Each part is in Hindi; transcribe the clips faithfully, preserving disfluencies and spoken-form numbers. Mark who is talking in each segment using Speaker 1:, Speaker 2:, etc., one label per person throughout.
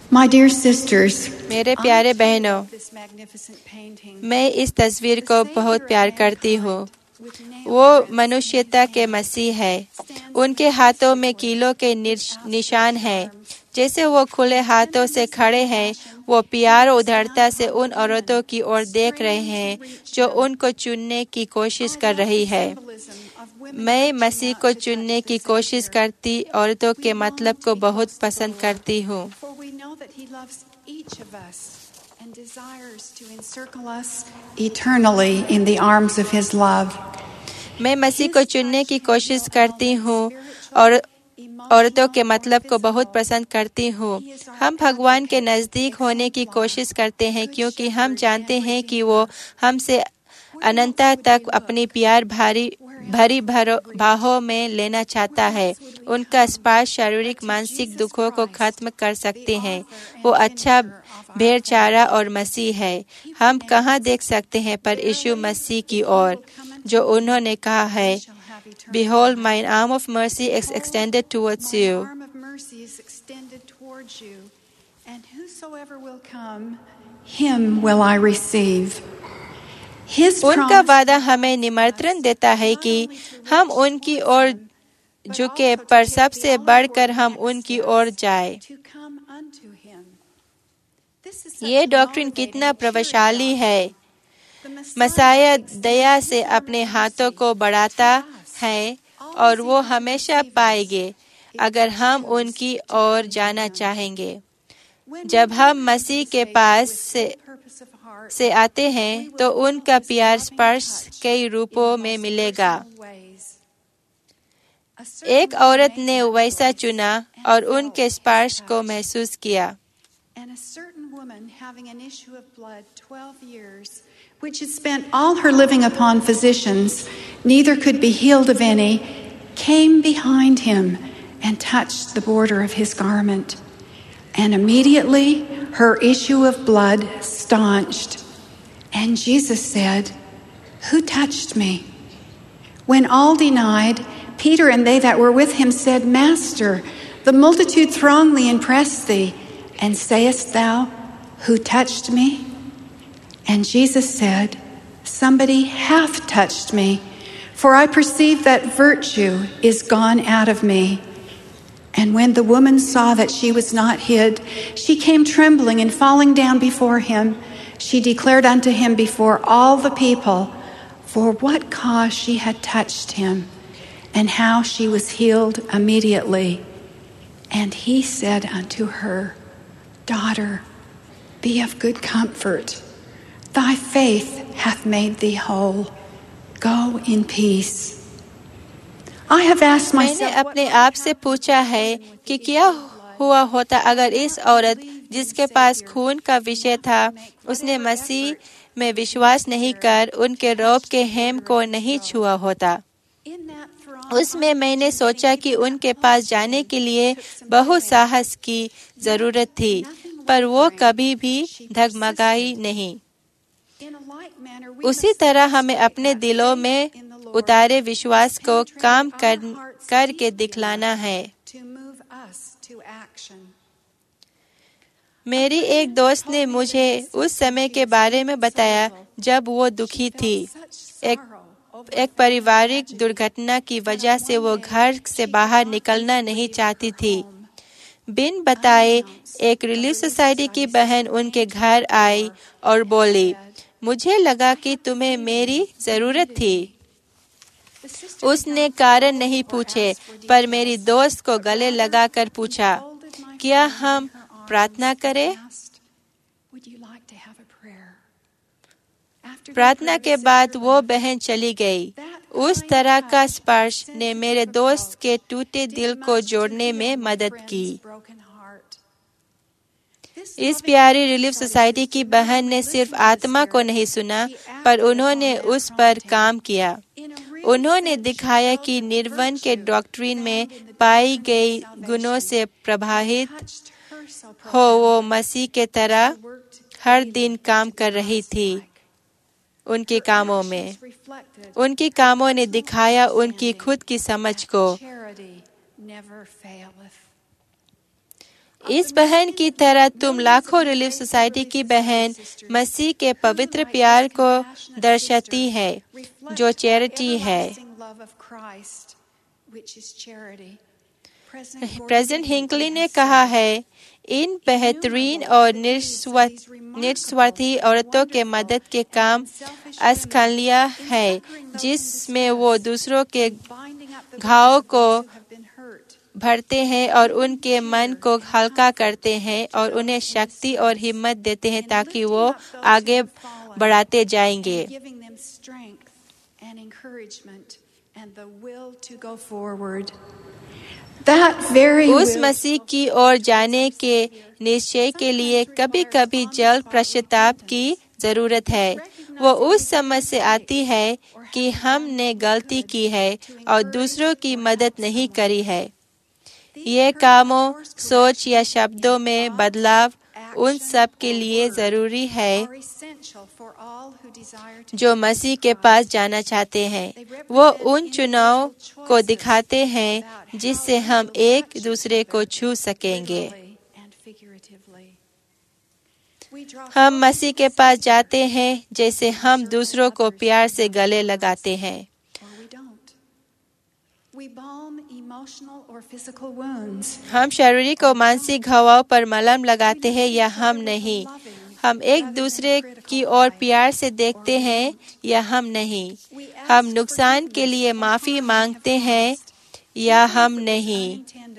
Speaker 1: My dear sisters,
Speaker 2: मेरे प्यारे बहनों, मैं इस तस्वीर को बहुत प्यार करती हूँ। वो मनुष्यता के मसीह है। उनके हाथों में कीलों के निशान हैं। जैसे वो खुले हाथों से खड़े हैं, वो प्यार और उदारता से उन औरतों की ओर देख रहे हैं जो उनको चुनने की कोशिश कर रही है। मैं मसीह को चुनने की कोशिश करती औरतों के मतलब को बहुत पसंद करती हूँ।
Speaker 1: Eternally in the arms of his love.
Speaker 2: मैं मसीह को चुनने की कोशिश करती हूँ और औरतों के मतलब को बहुत पसंद करती हूँ। हम भगवान के नजदीक होने की कोशिश करते हैं क्योंकि हम जानते हैं कि वो हमसे अनंतता तक अपनी प्यार भारी भरी बाहों में लेना चाहता है। उनका स्पर्श शारीरिक मानसिक दुखों को खत्म कर सकते हैं। वो अच्छा भेड़ चारा और मसीह है। हम कहाँ देख सकते हैं पर यीशु मसीह की ओर, जो उन्होंने कहा है, Behold, mine arm of mercy is extended towards you.
Speaker 1: And whosoever will come, him will I receive.
Speaker 2: उनका वादा हमें निमंत्रण देता है कि हम उनकी ओर झुके, पर सबसे बढ़कर हम उनकी ओर जाए। ये डॉक्ट्रिन कितना प्रभावशाली है। मसाया दया से अपने हाथों को बढ़ाता है और वो हमेशा पाएंगे अगर हम उनकी ओर जाना चाहेंगे। जब हम मसीह के पास से से आते हैं तो उनका प्यार स्पर्श कई रूपों में मिलेगा। एक औरत ने वैसा चुना और उनके स्पर्श को महसूस किया।
Speaker 1: Which had spent all her living upon physicians, neither could be healed of any, came behind him and touched the border of his garment. And immediately her issue of blood staunched. And Jesus said, Who touched me? When all denied, Peter and they that were with him said, Master, the multitude throng thee and press thee, and sayest thou, Who touched me? And Jesus said, Somebody hath touched me, for I perceive that virtue is gone out of me. And when the woman saw that she was not hid, she came trembling and falling down before him. She declared unto him before all the people for what cause she had touched him, and how she was healed immediately. And he said unto her, Daughter, be of good comfort. Thy faith hath made thee whole. Go in peace. I have asked myself,
Speaker 2: मैंने अपने आप से पूछा है कि क्या हुआ होता अगर इस औरत जिसके पास खून का विषय था, उसने मसीह में विश्वास नहीं कर उनके रोब के हेम को नहीं छुआ होता। उसमें मैंने सोचा कि उनके पास जाने के लिए बहुत साहस की जरूरत थी, पर वो कभी भी डगमगाई नहीं। उसी तरह हमें अपने दिलों में उतारे विश्वास को काम कर करके दिखलाना है। मेरी एक दोस्त ने मुझे उस समय के बारे में बताया जब वो दुखी थी। एक एक पारिवारिक दुर्घटना की वजह से वो घर से बाहर निकलना नहीं चाहती थी। बिन बताए एक रिलीफ सोसाइटी की बहन उनके घर आई और बोली, मुझे लगा कि तुम्हें मेरी जरूरत थी। उसने कारण नहीं पूछे, पर मेरी दोस्त को गले लगाकर पूछा, क्या हम प्रार्थना करें? प्रार्थना के बाद वो बहन चली गई। उस तरह का स्पर्श ने मेरे दोस्त के टूटे दिल को जोड़ने में मदद की। इस प्यारी रिलीफ सोसाइटी की बहन ने सिर्फ आत्मा को नहीं सुना, पर उन्होंने उस पर काम किया। उन्होंने दिखाया कि निर्वन के डॉक्ट्रिन में पाई गई गुणों से प्रभावित हो वो मसीह के तरह हर दिन काम कर रही थी। उनके कामों में उनके कामों ने दिखाया उनकी खुद की समझ को। इस बहन की तरह तुम लाखों रिलीफ सोसाइटी की बहन मसीह के पवित्र प्यार को दर्शाती है, जो चैरिटी है। प्रेसिडेंट हिंकली ने कहा है, इन बेहतरीन और निस्वार्थी औरतों के मदद के काम अस्खलिया है, जिसमें वो दूसरों के घावों को भरते हैं और उनके मन को हल्का करते हैं और उन्हें शक्ति और हिम्मत देते हैं ताकि वो आगे बढ़ाते जाएंगे। उस मसीह की ओर जाने के निश्चय के लिए कभी कभी जल्द पश्चाताप की जरूरत है। वो उस समझ से आती है कि हमने गलती की है और दूसरों की मदद नहीं करी है। ये कामों, सोच या शब्दों में बदलाव उन सब के लिए जरूरी है जो मसीह के पास जाना चाहते हैं। वो उन चुनाव को दिखाते हैं जिससे हम एक दूसरे को छू सकेंगे। हम मसीह के पास जाते हैं जैसे हम दूसरों को प्यार से गले लगाते हैं। हम शारीरिक और मानसिक घावों पर मलहम लगाते हैं या हम नहीं। हम एक दूसरे की ओर प्यार से देखते हैं या हम नहीं। हम नुकसान के लिए माफी मांगते हैं या हम नहीं।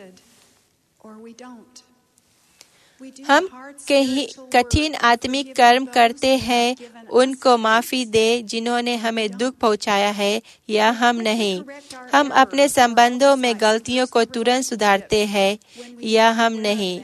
Speaker 2: हम कहीं कठिन आत्मिक कर्म करते हैं, उनको माफी दे जिन्होंने हमें दुख पहुंचाया है या हम नहीं। हम अपने संबंधों में गलतियों को तुरंत सुधारते हैं या हम नहीं।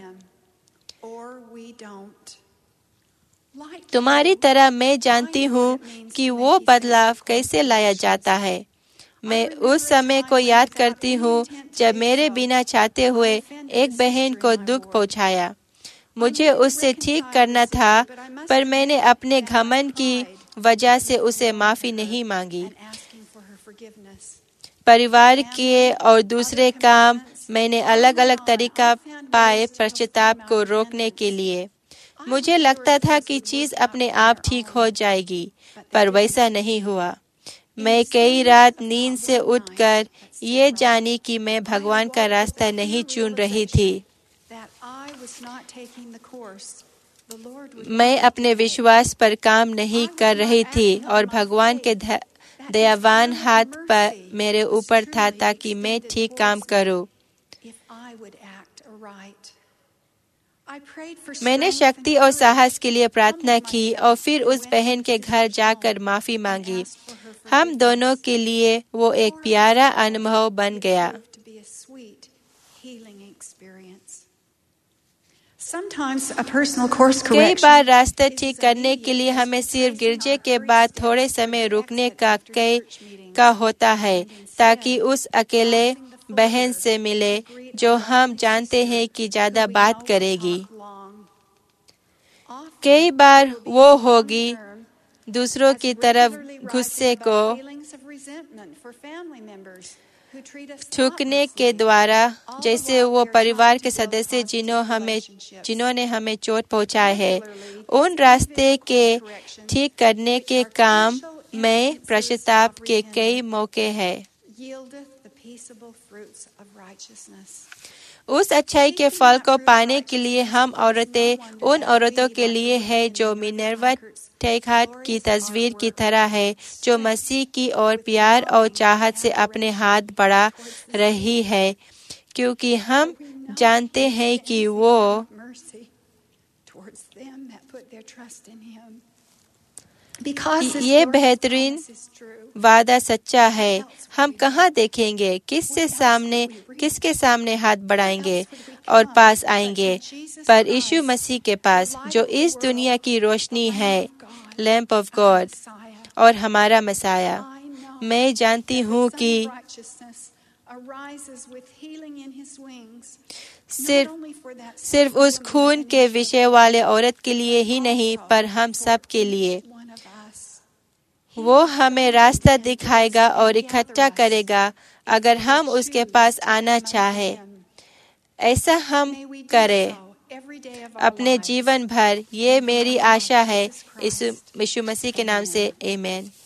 Speaker 2: तुम्हारी तरह मैं जानती हूँ कि वो बदलाव कैसे लाया जाता है। मैं उस समय को याद करती हूँ जब मेरे बिना चाहते हुए एक बहन को दुख पहुंचाया। मुझे उससे ठीक करना था, पर मैंने अपने घमंड की वजह से उसे माफी नहीं मांगी। परिवार के और दूसरे काम मैंने अलग अलग तरीका पाए पश्चाताप को रोकने के लिए। मुझे लगता था कि चीज अपने आप ठीक हो जाएगी, पर वैसा नहीं हुआ। मैं कई रात नींद से उठकर ये जानी कि मैं भगवान का रास्ता नहीं चुन रही थी। मैं अपने विश्वास पर काम नहीं कर रही थी और भगवान के दयावान हाथ पर मेरे ऊपर था ताकि मैं ठीक काम करूं। मैंने शक्ति और साहस के लिए प्रार्थना की और फिर उस बहन के घर जाकर माफी मांगी। हम दोनों के लिए वो एक प्यारा अनुभव बन गया। कई बार रास्ता ठीक करने के लिए हमें सिर्फ गिरजे के बाद थोड़े समय रुकने का कई का होता है, ताकि उस अकेले बहन से मिले जो हम जानते हैं कि ज्यादा बात करेगी। कई बार वो होगी दूसरों की तरफ गुस्से को थूकने के द्वारा, जैसे वो परिवार के सदस्य जिन्हों हमें जिन्होंने हमें चोट पहुंचाए है। उन रास्ते के ठीक करने के काम में पश्चाताप के कई मौके हैं। उस अच्छाई के फल को पाने के लिए हम औरतें उन औरतों के लिए है जो मिनर्वा टेकहार्ट की तस्वीर की तरह है, जो मसीह की ओर प्यार और चाहत से अपने हाथ बढ़ा रही है, क्योंकि हम जानते हैं कि वो ये बेहतरीन वादा सच्चा है। हम कहाँ देखेंगे, किससे सामने किसके सामने हाथ बढ़ाएंगे और पास आएंगे, पर यीशु मसीह के पास, जो इस दुनिया की रोशनी है, लैंप ऑफ गॉड और हमारा मसाया। मैं जानती हूँ कि सिर्फ सिर्फ उस खून के विषय वाले औरत के लिए ही नहीं, पर हम सब के लिए। वो हमें रास्ता दिखाएगा और इकट्ठा करेगा अगर हम उसके पास आना चाहे। ऐसा हम करें अपने जीवन भर। ये मेरी आशा है, यीशु यीशु मसीह के नाम से, आमीन।